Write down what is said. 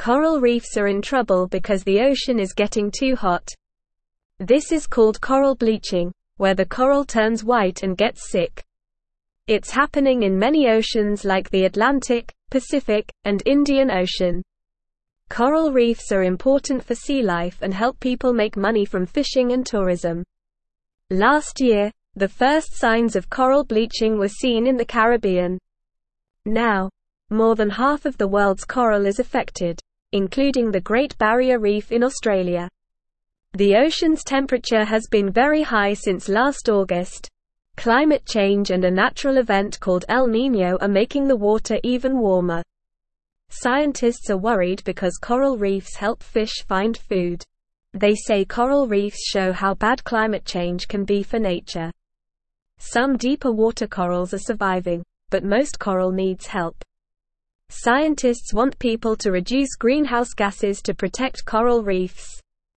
Coral reefs are in trouble because the ocean is getting too hot. This is called coral bleaching, where the coral turns white and gets sick. It's happening in many oceans like the Atlantic, Pacific, and Indian Ocean. Coral reefs are important for sea life and help people make money from fishing and tourism. Last year, the first signs of coral bleaching were seen in the Caribbean. Now, more than half of the world's coral is affected, including the Great Barrier Reef in Australia. The ocean's temperature has been very high since last August. Climate change and a natural event called El Niño are making the water even warmer. Scientists are worried because coral reefs help fish find food. They say coral reefs show how bad climate change can be for nature. Some deeper water corals are surviving, but most coral needs help. Scientists want people to reduce greenhouse gases to protect coral reefs.